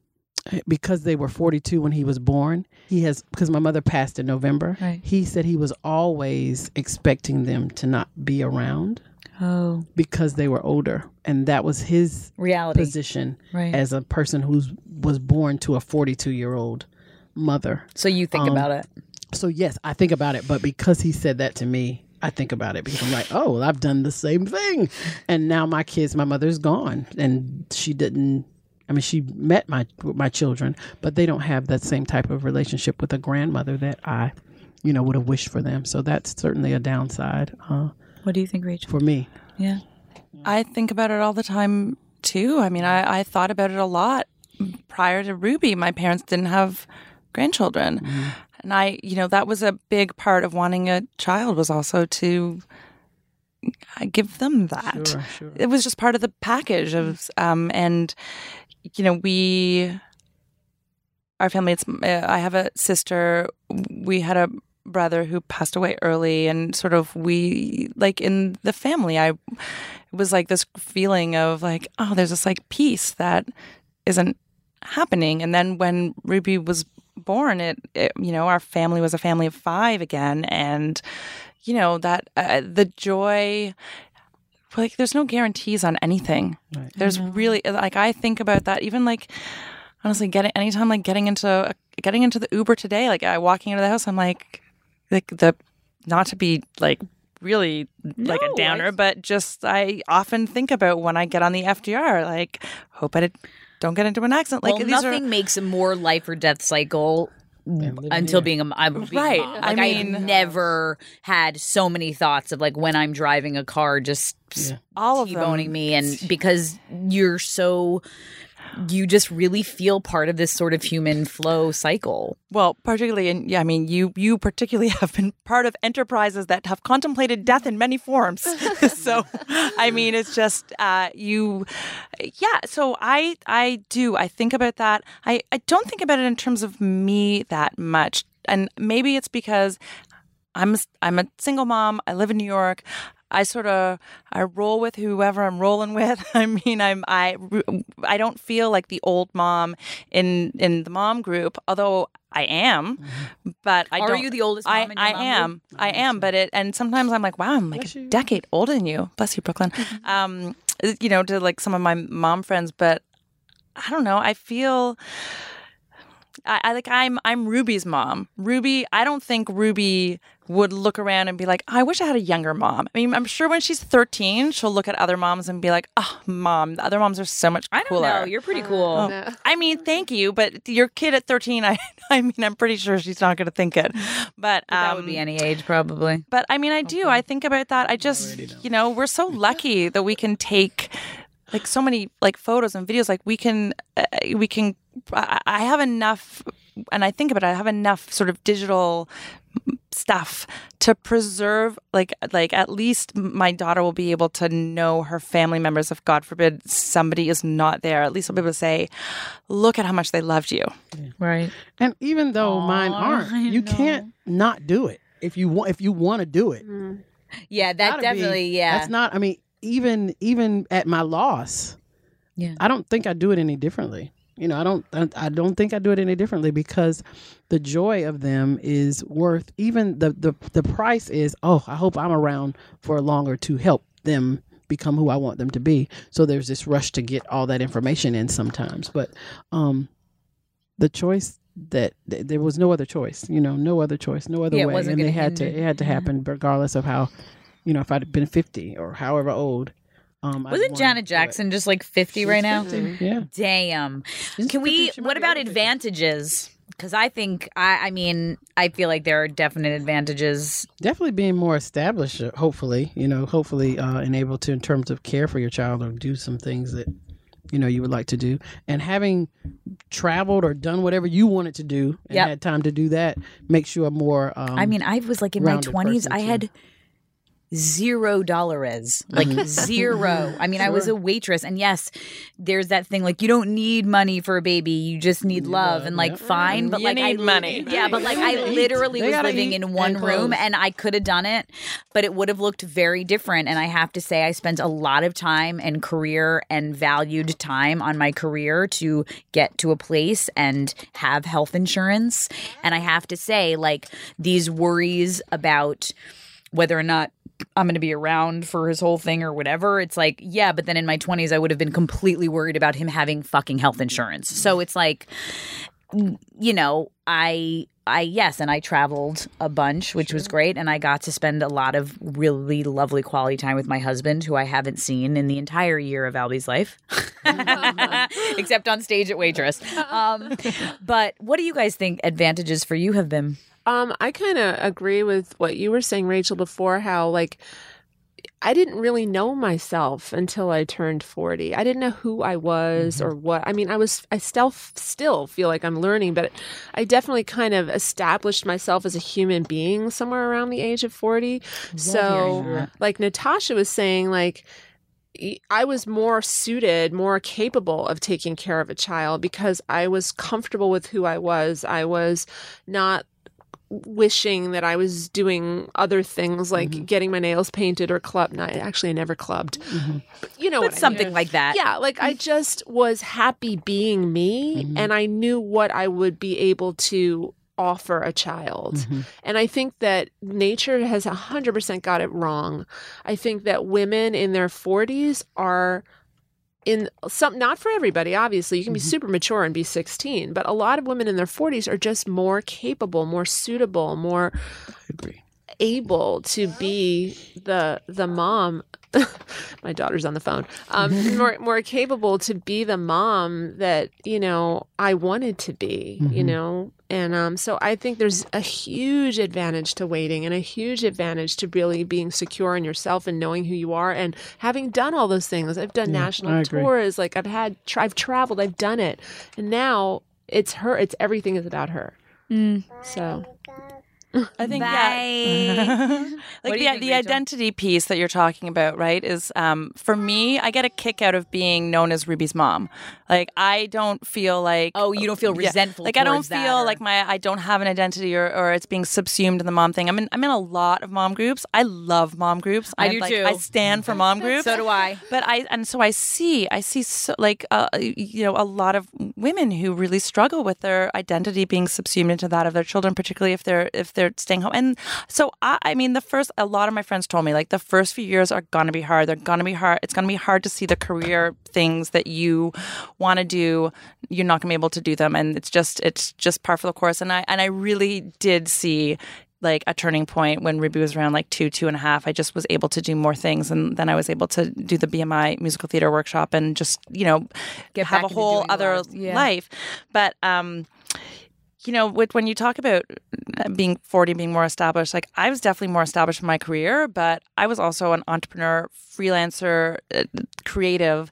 because they were forty-two when he was born, he has, because my mother passed in November, Right. he said he was always expecting them to not be around Oh, because they were older. And that was his reality. position Right. as a person who was born to a forty-two-year-old mother. So you think Um, about it. So, yes, I think about it. But because he said that to me, I think about it because I'm like, oh, well, I've done the same thing. And now my kids, my mother's gone. And she didn't, I mean, she met my my children, but they don't have that same type of relationship with a grandmother that I, you know, would have wished for them. So that's certainly a downside uh, What do you think, Rachel? for me. Yeah. I think about it all the time too. I mean, I, I thought about it a lot prior to Ruby. My parents didn't have grandchildren. Mm-hmm. And I, you know, that was a big part of wanting a child, was also to uh, give them that. Sure, sure. It was just part of the package of, um, and, you know, we, our family, it's, uh, I have a sister, we had a brother who passed away early, and sort of we, like in the family, I, it was like this feeling of like, oh, there's this like peace that isn't happening. And then when Ruby was born, it, it you know, our family was a family of five again. And, you know, that uh, the joy, like there's no guarantees on anything. Right. There's really, like, I think about that even like, honestly, getting, anytime like getting into, getting into the Uber today, like I walking into the house, I'm like, like the, not to be like really like No, a downer, I- but just I often think about when I get on the F D R, like hope I did, don't get into an accident. Like Well, these nothing are makes a more life or death cycle living until here. being a, I'm being Right. a mom. I Like, I've mean- never had so many thoughts of like when I'm driving a car, just Yeah. all of them. T-boning me, and because you're so, you just really feel part of this sort of human flow cycle. Well, particularly, and yeah, I mean, you you particularly have been part of enterprises that have contemplated death in many forms. So, I mean, it's just uh, you, yeah. So I I do I think about that. I I don't think about it in terms of me that much, and maybe it's because I'm I'm a single mom. I live in New York. I sort of I roll with whoever I'm rolling with. I mean, I'm I I don't feel like the old mom in in the mom group, although I am. But I Are don't. you the oldest mom I in your I mom am. group? I am. But it and sometimes I'm like, wow, I'm like Bless a you. decade older than you. Bless you, Brooklyn. Um, you know, to like some of my mom friends, but I don't know. I feel. I, I like I'm I'm Ruby's mom. Ruby, I don't think Ruby would look around and be like, oh, I wish I had a younger mom. I mean, I'm sure when she's thirteen, she'll look at other moms and be like, oh, mom, the other moms are so much I don't cooler. know. You're pretty cool. No. I mean, thank you, but your kid at thirteen, I I mean, I'm pretty sure she's not going to think it. But, um, That would be any age, probably. but I mean, I do. I think about that. I just, already know. you know, we're so lucky that we can take like so many like photos and videos. Like we can, uh, we can. I I have enough, and I think about it. I have enough sort of digital stuff to preserve. Like, like at least my daughter will be able to know her family members. If God forbid somebody is not there, at least I'll be able to say, "Look at how much they loved you." Right. And even though mine Aw, aren't, I you know. can't not do it if you want. If you want to do it, Yeah, that Gotta be- definitely, yeah. That's not. I mean, even even at my loss, Yeah. I don't think I do it any differently. You know, I don't. I I don't think I do it any differently because the joy of them is worth even the the the price is. Oh, I hope I'm around for longer to help them become who I want them to be. So there's this rush to get all that information in sometimes, but um, the choice that th- there was no other choice. You know, no other choice, no other Yeah, it way, wasn't and they gonna had to. hinder- It had to happen regardless of how. You know, if I'd been fifty or however old. Um, I'd Wasn't wanna Janet do it. Jackson just like fifty right now? fifty, Yeah. Damn. She's Can we, fifty, she might what be about over fifty. advantages? Because I think, I, I mean, I feel like there are definite advantages. Definitely being more established, uh, hopefully, you know, hopefully uh, and able to, in terms of care for your child or do some things that, you know, you would like to do. And having traveled or done whatever you wanted to do and Yep. had time to do that makes you a more. Um, I mean, I was like in my rounded twenties, person, I too. had zero dollars, like zero. I mean, I was a waitress, and yes, there's that thing like you don't need money for a baby, you just need love, love, and like yep. fine, but You like need I money. yeah, but like I literally They was gotta living eat in one and room, clothes. and I could have done it, but it would have looked very different. And I have to say, I spent a lot of time and career and valued time on my career to get to a place and have health insurance. And I have to say, like these worries about whether or not I'm going to be around for his whole thing or whatever. It's like, yeah, but then in my twenties, I would have been completely worried about him having fucking health insurance. So it's like, you know, I, I, yes, and I traveled a bunch, which was great. And I got to spend a lot of really lovely quality time with my husband, who I haven't seen in the entire year of Albie's life, except on stage at Waitress. Um, but what do you guys think advantages for you have been? Um, I kind of agree with what you were saying, Rachel, before, how like I didn't really know myself until I turned forty. I didn't know who I was or what. I mean, I was, I still, still feel like I'm learning, but I definitely kind of established myself as a human being somewhere around the age of forty. So like Natasha was saying, like, I was more suited, more capable of taking care of a child because I was comfortable with who I was. I was not wishing that I was doing other things like mm-hmm. getting my nails painted or club. No, actually, I never clubbed. Mm-hmm. But you know, but what something I mean. like that. Yeah, like I just was happy being me, mm-hmm. and I knew what I would be able to offer a child. Mm-hmm. And I think that nature has one hundred percent got it wrong. I think that women in their forties are in some, not for everybody, obviously. You can be mm-hmm. super mature and be sixteen, but a lot of women in their forties are just more capable, more suitable, more able to be the the mom. My daughter's on the phone. Um, more more capable to be the mom that, you know, I wanted to be, mm-hmm. you know? And um, so I think there's a huge advantage to waiting and a huge advantage to really being secure in yourself and knowing who you are and having done all those things. I've done yeah, national tours. Like I've had, I've traveled, I've done it. And now it's her, it's everything is about her. Mm. So... I think Bye. yeah. like the, think, the Rachel? identity piece that you're talking about, right, is um, for me, I get a kick out of being known as Ruby's mom. Like I don't feel like oh, you don't feel resentful. Yeah. Like I don't feel or... like my I don't have an identity or, or it's being subsumed in the mom thing. I'm in I'm in a lot of mom groups. I love mom groups. I I'm, do like, too. I stand for mom groups. So do I. But I and so I see I see so, like uh, you know a lot of women who really struggle with their identity being subsumed into that of their children, particularly if they're if they're staying home. And so, I, I mean, the first, a lot of my friends told me, like, the first few years are going to be hard. They're going to be hard. It's going to be hard to see the career things that you want to do. You're not going to be able to do them. And it's just, it's just par for the course. And I, and I really did see like a turning point when Ruby was around like two, two and a half. I just was able to do more things. And then I was able to do the B M I musical theater workshop and just, you know, Get have back a whole into other yeah. life. But, um, you know, with, when you talk about being forty, being more established, like I was definitely more established in my career, but I was also an entrepreneur, freelancer, uh, creative.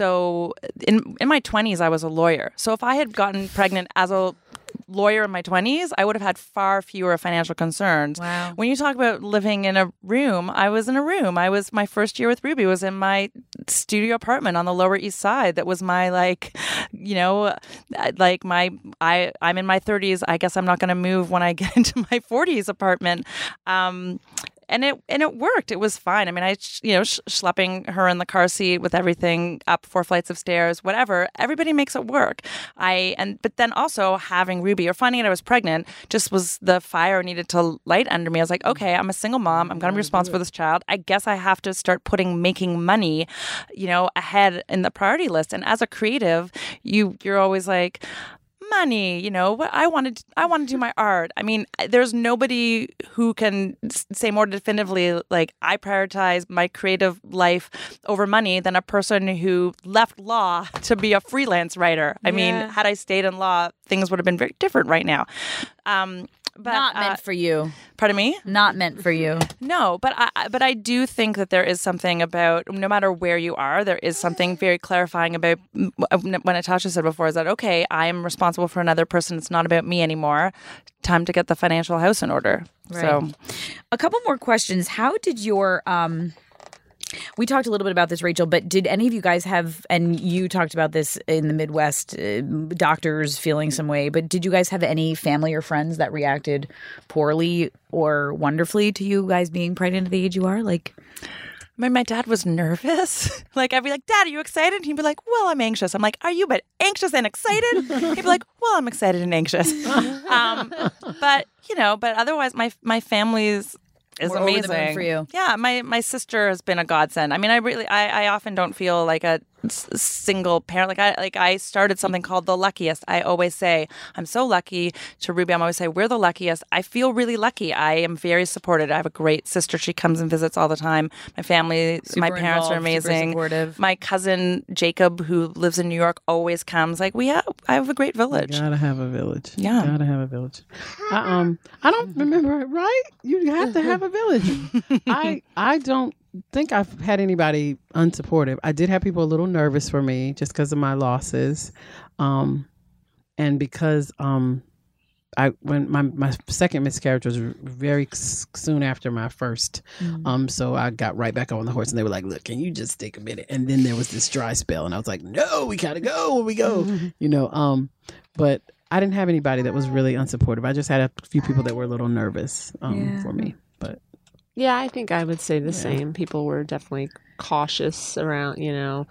So in in my twenties, I was a lawyer. So if I had gotten pregnant as a lawyer in my twenties, I would have had far fewer financial concerns. Wow. When you talk about living in a room, I was in a room. I was, my first year with Ruby was in my studio apartment on the Lower East Side. That was my, like, you know, like my, I, I'm in my thirties. I guess I'm not going to move when I get into my forties apartment. Um, And it and it worked. It was fine. I mean, I, you know, sh- schlepping her in the car seat with everything up four flights of stairs, whatever. Everybody makes it work. I and but then also having Ruby or finding out I was pregnant just was the fire needed to light under me. I was like, okay, I'm a single mom. I'm going to be responsible for this child. I guess I have to start putting making money, you know, ahead in the priority list. And as a creative, you you're always like, money, you know, I wanted, I want to do my art. I mean, there's nobody who can say more definitively, like, I prioritize my creative life over money than a person who left law to be a freelance writer. I yeah. mean, had I stayed in law, things would have been very different right now. Um, but, Not meant uh, for you. Pardon me? Not meant for you. No, but I I- but I do think that there is something about, no matter where you are, there is something very clarifying about what Natasha said before, is that, okay, I am responsible for another person. It's not about me anymore. Time to get the financial house in order. Right. So A couple more questions. How did your um we talked a little bit about this, Rachel, but did any of you guys have, and you talked about this in the Midwest, uh, doctors feeling some way, but did you guys have any family or friends that reacted poorly or wonderfully to you guys being pregnant at the age you are? Like, I mean, my dad was nervous. Like, I'd be like, Dad, are you excited? And he'd be like, well, I'm anxious. I'm like, are you but anxious and excited? He'd be like, well, I'm excited and anxious. Um, but, you know, but otherwise, my my family's is We're over the amazing moon for you. Yeah, my my sister has been a godsend. I mean, I really, I, I often don't feel like a s- single parent. Like I, like I started something called The Luckiest. I always say I'm so lucky. To Ruby, I'm always say we're the luckiest. I feel really lucky. I am very supported. I have a great sister. She comes and visits all the time. My family, Super my parents are involved, super amazing. supportive. My cousin Jacob, who lives in New York, always comes. Like we have, I have a great village. Gotta have a village. Yeah. Gotta have a village. I, um, I don't remember it right. You have to have a village. I I don't think I've had anybody unsupportive. I did have people a little nervous for me just because of my losses, um, and because um, I when my my second miscarriage was very s- soon after my first, um, so I got right back on the horse, and they were like, "Look, can you just take a minute?" And then there was this dry spell, and I was like, "No, we gotta go. When we go, you know." Um, but I didn't have anybody that was really unsupportive. I just had a few people that were a little nervous um, Yeah. for me, but. Yeah, I think I would say the same. People were definitely cautious around, you know,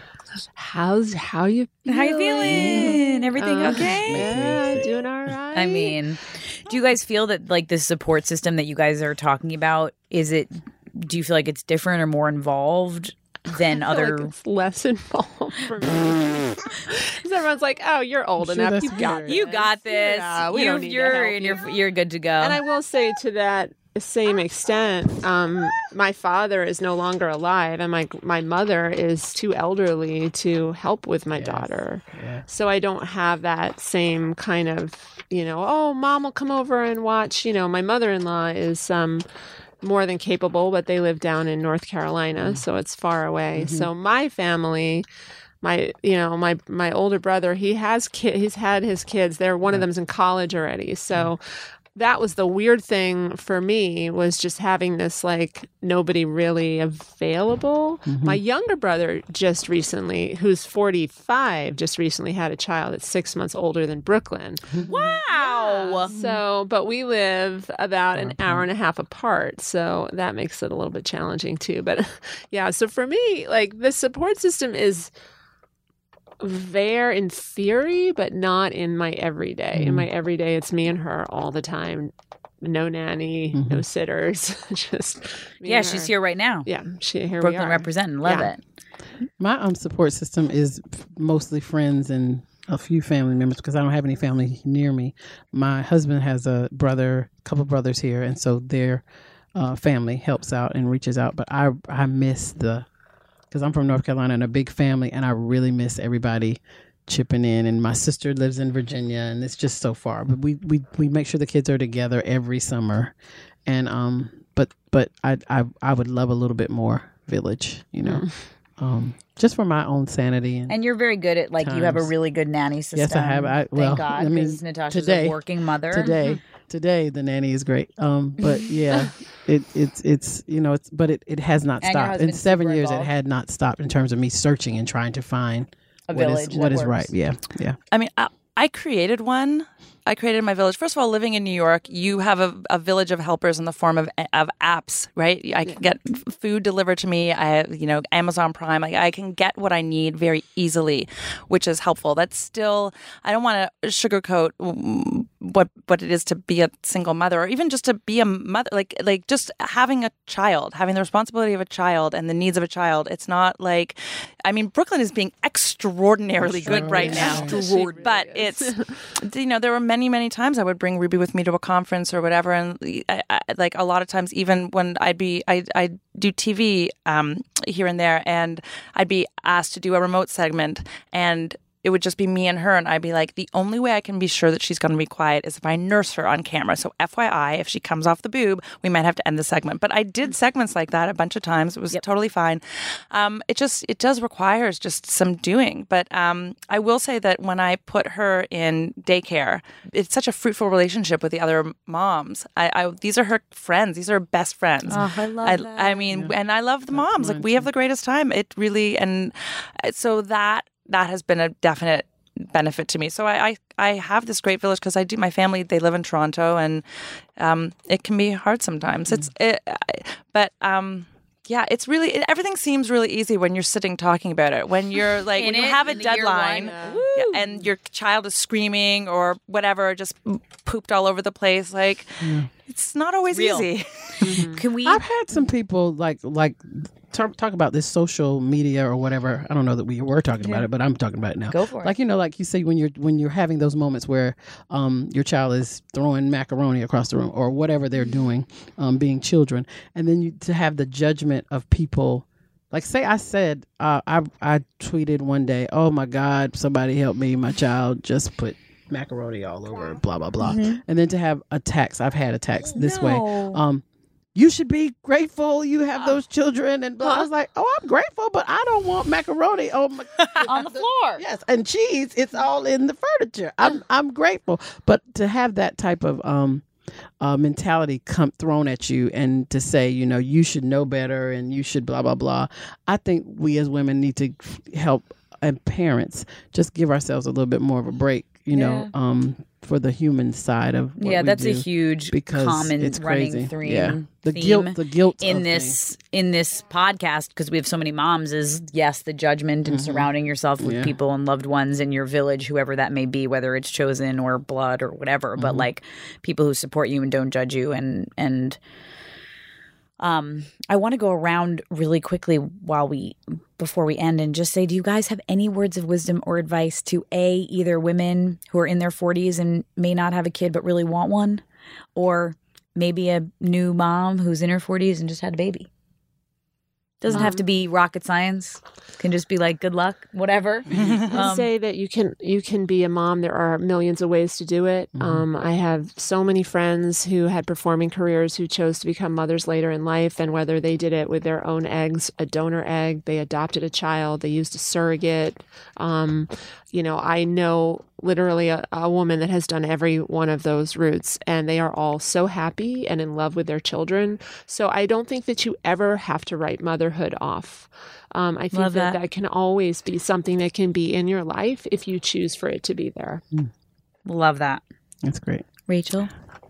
how's how you feeling? how you feeling? Everything Uh, okay? Yeah, doing all right. I mean, do you guys feel that like the support system that you guys are talking about, is it, do you feel like it's different or more involved than I feel other? like it's less involved for me. Because everyone's like, "Oh, you're old I'm sure enough. that's You got fair. this. You got this. Yeah, we you, don't need to you're help and you." you're you're good to go. And I will say to that same extent, um, my father is no longer alive, and my my mother is too elderly to help with my Yes. daughter. Yeah. So I don't have that same kind of, you know, oh, mom will come over and watch. You know, my mother-in-law is um, more than capable, but they live down in North Carolina, so it's far away. So my family, my you know my my older brother, he has ki- he's had his kids. They're one of them's in college already. So that was the weird thing for me, was just having this like nobody really available. My younger brother just recently, who's forty-five, just recently had a child that's six months older than Brooklyn. wow. So, but we live about an hour and a half apart. So that makes it a little bit challenging too. But yeah, so for me, like the support system is there in theory, but not in my everyday. In my everyday, it's me and her all the time. No nanny, no sitters. Just me Yeah, and she's her. here right now. Yeah, she here Brooklyn we are. representing. Love Yeah. it. My um support system is f- mostly friends and a few family members because I don't have any family near me. My husband has a brother, a couple brothers here, and so their uh, family helps out and reaches out. But I I miss the because I'm from North Carolina and a big family, and I really miss everybody chipping in. And my sister lives in Virginia, and it's just so far. But we we we make sure the kids are together every summer, and um. But but I I I would love a little bit more village, you know. Um, just for my own sanity. And, And you're very good at like you have a Times. really good nanny system. yes, I have. I, well, Thank God, I mean, because Natasha's today, a working mother. today, today, the nanny is great. Um, but yeah, it it's it's you know it's but it, it has not And your stopped. In husband's seven super years, involved. it had not stopped in terms of me searching and trying to find A what is village what that is right. works. Yeah, yeah. I mean, I, I created one. I created my village. First of all, living in New York, you have a, a village of helpers in the form of of apps, right? I can get f- food delivered to me. I have, you know, Amazon Prime. I, I can get what I need very easily, which is helpful. That's still, I don't want to sugarcoat mm, what what it is to be a single mother, or even just to be a mother. Like like just having a child, having the responsibility of a child and the needs of a child. It's not like, I mean, Brooklyn is being extraordinarily good right now, but it's, you know, there were many, many times I would bring Ruby with me to a conference or whatever. And I, I, like a lot of times, even when I'd be, I, I'd do T V um, here and there, and I'd be asked to do a remote segment. And it would just be me and her, and I'd be like, the only way I can be sure that she's going to be quiet is if I nurse her on camera. So F Y I, if she comes off the boob, we might have to end the segment. But I did segments like that a bunch of times. It was Yep. totally fine. Um, it just it does requires just some doing. But um, I will say that when I put her in daycare, it's such a fruitful relationship with the other moms. I, I these are her friends. These are her best friends. Oh, I love I, that. I mean, and I love the moms. Like, we have the greatest time. It really, and so that that has been a definite benefit to me. So I I, I have this great village because I do. My family, they live in Toronto, and um, it can be hard sometimes. It's it, but um. Yeah, it's really, it, everything seems really easy when you're sitting talking about it. When you're like, In when you it, have a in the year deadline one. yeah, and your child is screaming or whatever, just pooped all over the place, like, it's not always Real. easy. Can we? I've had some people like like talk, talk about this social media or whatever. I don't know that we were talking about it, but I'm talking about it now. Go for it. Like, you know, like you say, when you're when you're having those moments where um, your child is throwing macaroni across the room or whatever they're doing, um, being children, and then you to have the judgment of people. Like, say I said, uh, I I tweeted one day, oh my God, somebody help me, my child just put macaroni all over, blah blah blah, and then to have attacks. I've had attacks this way. No. Um, you should be grateful you have those children, and blah. I was like, oh, I'm grateful, but I don't want macaroni on my on the floor. yes, and cheese. It's all in the furniture. I'm I'm grateful, but to have that type of um. Uh, mentality come thrown at you, and to say, you know, you should know better and you should blah blah blah. I think we as women need to help, and parents just give ourselves a little bit more of a break, you know, um, for the human side of what Yeah, we that's a do, huge because common it's running crazy. theme. Yeah, the theme guilt, the guilt in of this in this podcast, because we have so many moms, is yes, the judgment and surrounding yourself with Yeah. people and loved ones in your village, whoever that may be, whether it's chosen or blood or whatever, but like people who support you and don't judge you. And and um I want to go around really quickly while we before we end and just say, do you guys have any words of wisdom or advice to a either women who are in their forties and may not have a kid but really want one, or maybe a new mom who's in her forties and just had a baby? Doesn't have to be rocket science. Can just be like, good luck, whatever. I Um, say that you can you can be a mom. There are millions of ways to do it. Um, I have so many friends who had performing careers who chose to become mothers later in life, and whether they did it with their own eggs, a donor egg, they adopted a child, they used a surrogate. Um, you know, I know literally a, a woman that has done every one of those routes, and they are all so happy and in love with their children. So I don't think that you ever have to write motherhood off. Um, I think Love that, that. that can always be something that can be in your life if you choose for it to be there. Love that. That's great. Rachel?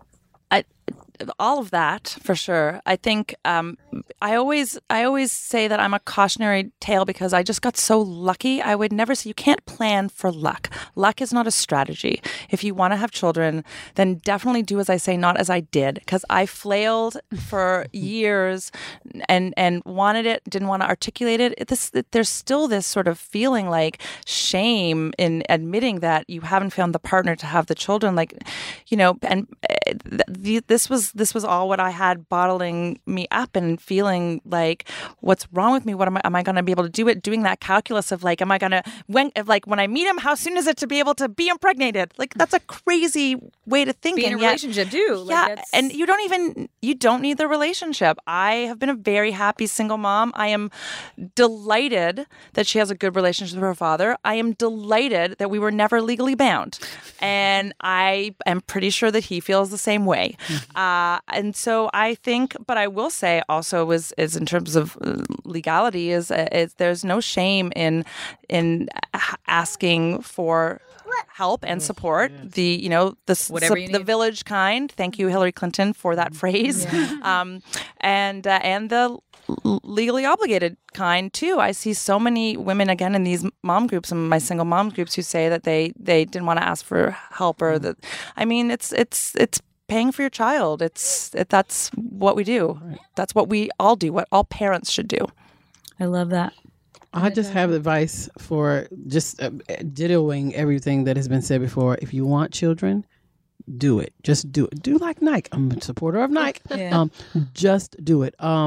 I, all of that for sure. I think um, I always I always say that I'm a cautionary tale because I just got so lucky. I would never say you can't plan for luck. Luck is not a strategy. If you want to have children, then definitely do as I say, not as I did, because I flailed for years and and wanted it, didn't want to articulate it. This there's still this sort of feeling like shame in admitting that you haven't found the partner to have the children. Like, you know, and uh, th- this was this was all what I had bottling me up and feeling like, what's wrong with me? What am I, am I going to be able to do it? Doing that calculus of like, am I going to, when, like when I meet him, how soon is it to be able to be impregnated? Like, that's a crazy way to think. Be in a and yet- relationship too. Like, yeah, that's- and you don't even, you don't need the relationship. I have been a very happy single mom. I am delighted that she has a good relationship with her father. I am delighted that we were never legally bound. And I am pretty sure that he feels the same way. Uh, and so I think, but I will say also is, is in terms of uh, legality is, is there's no shame in, in asking for help and support. The, you know, the, Whatever su- you the need. village kind. Thank you, Hillary Clinton, for that phrase. Um, and, uh, and the l- legally obligated kind too. I see so many women again in these mom groups and my single mom groups who say that they, they didn't want to ask for help or that, I mean, it's, it's, it's, paying for your child. It's it, that's what we do. That's what we all do. What all parents should do. I love that. I just have advice for just uh, dittoing everything that has been said before. If you want children, do it. Just do it. Do like Nike. I'm a supporter of Nike. Yeah. Um, just do it. Um,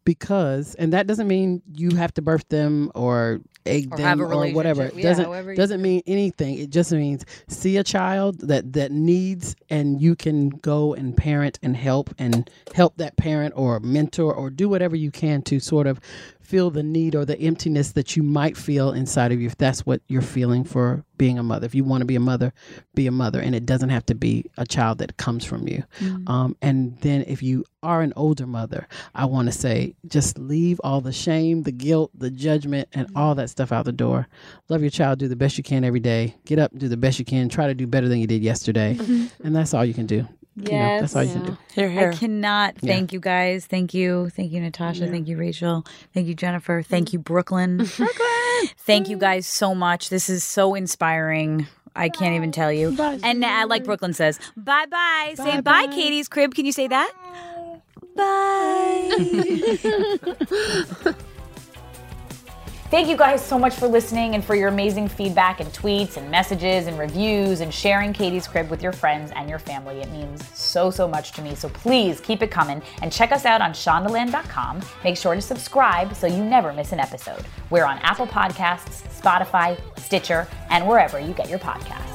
because, and that doesn't mean you have to birth them or egg Or them have a or whatever. relationship. It Yeah, doesn't however you doesn't mean anything. It just means see a child that that needs, and you can go and parent and help and help that parent or mentor or do whatever you can to sort of feel the need or the emptiness that you might feel inside of you, if that's what you're feeling for being a mother. If you want to be a mother, be a mother, and it doesn't have to be a child that comes from you. Mm-hmm. Um, and then if you are an older mother, I want to say just leave all the shame, the guilt, the judgment, and all that stuff out the door. Love your child. Do the best you can every day. Get up, do the best you can. Try to do better than you did yesterday. Mm-hmm. And that's all you can do. Yes. You know, that's all you can do. Here, here. I cannot thank yeah. you guys. Thank you. Thank you, Natasha. Yeah. Thank you, Rachel. Thank you, Jennifer. Thank you, Brooklyn. Brooklyn. Thank you guys so much. This is so inspiring. I can't even tell you. Bye. And uh, like Brooklyn says, bye bye. bye say bye, bye, Katie's Crib. Can you say that? Bye. bye. Thank you guys so much for listening and for your amazing feedback and tweets and messages and reviews and sharing Katie's Crib with your friends and your family. It means so, so much to me. So please keep it coming and check us out on shondaland dot com. Make sure to subscribe so you never miss an episode. We're on Apple Podcasts, Spotify, Stitcher, and wherever you get your podcasts.